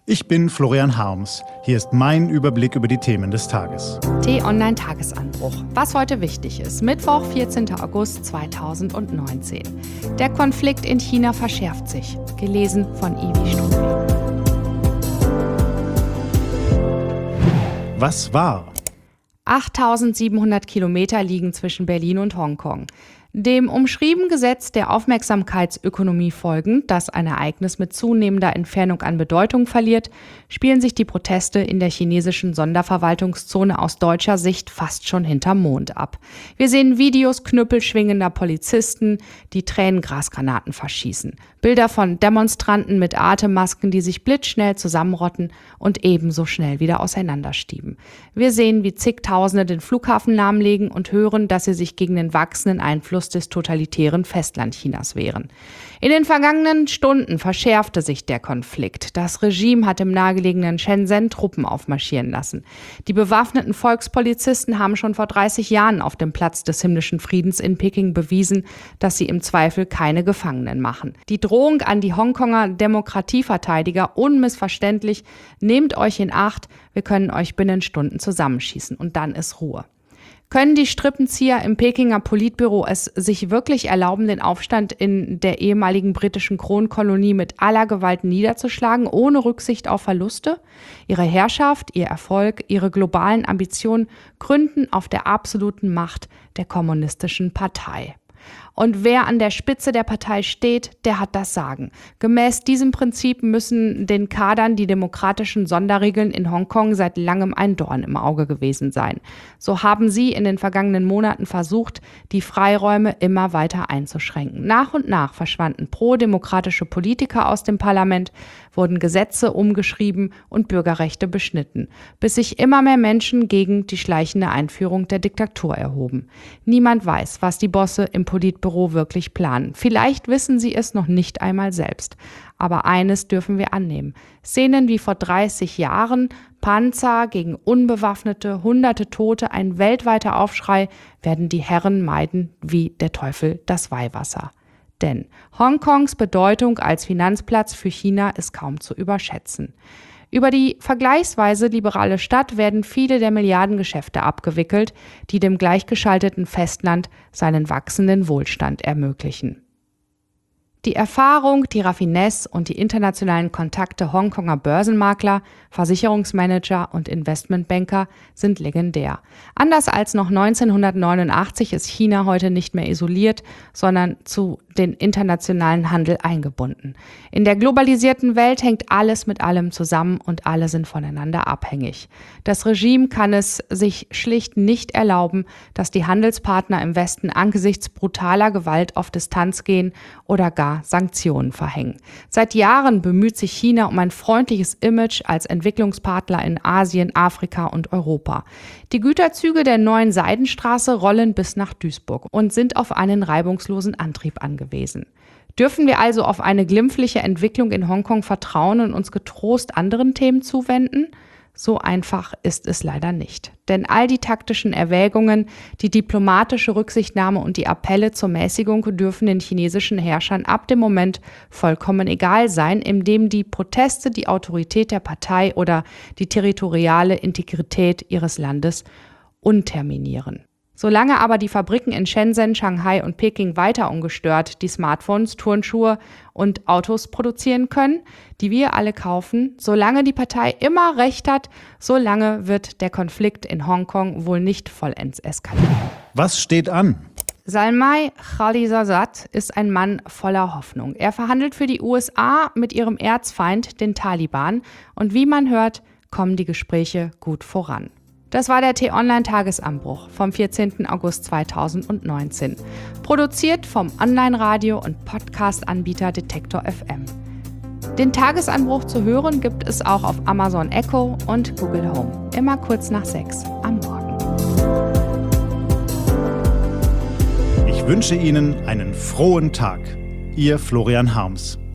Ich bin Florian Harms. Hier ist mein Überblick über die Themen des Tages. T-Online-Tagesanbruch. Was heute wichtig ist. Mittwoch, 14. August 2019. Der Konflikt in China verschärft sich. Gelesen von Ivi Strubel. Was war? 8.700 Kilometer liegen zwischen Berlin und Hongkong. Dem umschriebenen Gesetz der Aufmerksamkeitsökonomie folgend, das ein Ereignis mit zunehmender Entfernung an Bedeutung verliert, spielen sich die Proteste in der chinesischen Sonderverwaltungszone aus deutscher Sicht fast schon hinterm Mond ab. Wir sehen Videos knüppelschwingender Polizisten, die Tränengasgranaten verschießen. Bilder von Demonstranten mit Atemmasken, die sich blitzschnell zusammenrotten und ebenso schnell wieder auseinanderstieben. Wir sehen, wie zigtausende den Flughafen lahmlegen und hören, dass sie sich gegen den wachsenden Einfluss des totalitären Festlandchinas wehren. In den vergangenen Stunden verschärfte sich der Konflikt. Das Regime hat im nahegelegenen Shenzhen Truppen aufmarschieren lassen. Die bewaffneten Volkspolizisten haben schon vor 30 Jahren auf dem Platz des himmlischen Friedens in Peking bewiesen, dass sie im Zweifel keine Gefangenen machen. Die Drohung an die Hongkonger Demokratieverteidiger unmissverständlich: Nehmt euch in Acht, wir können euch binnen Stunden zusammenschießen und dann ist Ruhe. Können die Strippenzieher im Pekinger Politbüro es sich wirklich erlauben, den Aufstand in der ehemaligen britischen Kronkolonie mit aller Gewalt niederzuschlagen, ohne Rücksicht auf Verluste? Ihre Herrschaft, ihr Erfolg, ihre globalen Ambitionen gründen auf der absoluten Macht der kommunistischen Partei. Und wer an der Spitze der Partei steht, der hat das Sagen. Gemäß diesem Prinzip müssen den Kadern die demokratischen Sonderregeln in Hongkong seit langem ein Dorn im Auge gewesen sein. So haben sie in den vergangenen Monaten versucht, die Freiräume immer weiter einzuschränken. Nach und nach verschwanden pro-demokratische Politiker aus dem Parlament, wurden Gesetze umgeschrieben und Bürgerrechte beschnitten, bis sich immer mehr Menschen gegen die schleichende Einführung der Diktatur erhoben. Niemand weiß, was die Bosse im Politbüro wirklich planen. Vielleicht wissen sie es noch nicht einmal selbst. Aber eines dürfen wir annehmen. Szenen wie vor 30 Jahren, Panzer gegen Unbewaffnete, hunderte Tote, ein weltweiter Aufschrei, werden die Herren meiden wie der Teufel das Weihwasser. Denn Hongkongs Bedeutung als Finanzplatz für China ist kaum zu überschätzen. Über die vergleichsweise liberale Stadt werden viele der Milliardengeschäfte abgewickelt, die dem gleichgeschalteten Festland seinen wachsenden Wohlstand ermöglichen. Die Erfahrung, die Raffinesse und die internationalen Kontakte Hongkonger Börsenmakler, Versicherungsmanager und Investmentbanker sind legendär. Anders als noch 1989 ist China heute nicht mehr isoliert, sondern zu den internationalen Handel eingebunden. In der globalisierten Welt hängt alles mit allem zusammen und alle sind voneinander abhängig. Das Regime kann es sich schlicht nicht erlauben, dass die Handelspartner im Westen angesichts brutaler Gewalt auf Distanz gehen oder gar Sanktionen verhängen. Seit Jahren bemüht sich China um ein freundliches Image als Entwicklungspartner in Asien, Afrika und Europa. Die Güterzüge der neuen Seidenstraße rollen bis nach Duisburg und sind auf einen reibungslosen Antrieb angewiesen. Dürfen wir also auf eine glimpfliche Entwicklung in Hongkong vertrauen und uns getrost anderen Themen zuwenden? So einfach ist es leider nicht. Denn all die taktischen Erwägungen, die diplomatische Rücksichtnahme und die Appelle zur Mäßigung dürfen den chinesischen Herrschern ab dem Moment vollkommen egal sein, in dem die Proteste die Autorität der Partei oder die territoriale Integrität ihres Landes unterminieren. Solange aber die Fabriken in Shenzhen, Shanghai und Peking weiter ungestört die Smartphones, Turnschuhe und Autos produzieren können, die wir alle kaufen, solange die Partei immer recht hat, solange wird der Konflikt in Hongkong wohl nicht vollends eskalieren. Was steht an? Zalmay Khalilzad ist ein Mann voller Hoffnung. Er verhandelt für die USA mit ihrem Erzfeind, den Taliban, und wie man hört, kommen die Gespräche gut voran. Das war der T-Online-Tagesanbruch vom 14. August 2019. Produziert vom Online-Radio- und Podcast-Anbieter Detektor FM. Den Tagesanbruch zu hören gibt es auch auf Amazon Echo und Google Home. Immer kurz nach 6 am Morgen. Ich wünsche Ihnen einen frohen Tag. Ihr Florian Harms.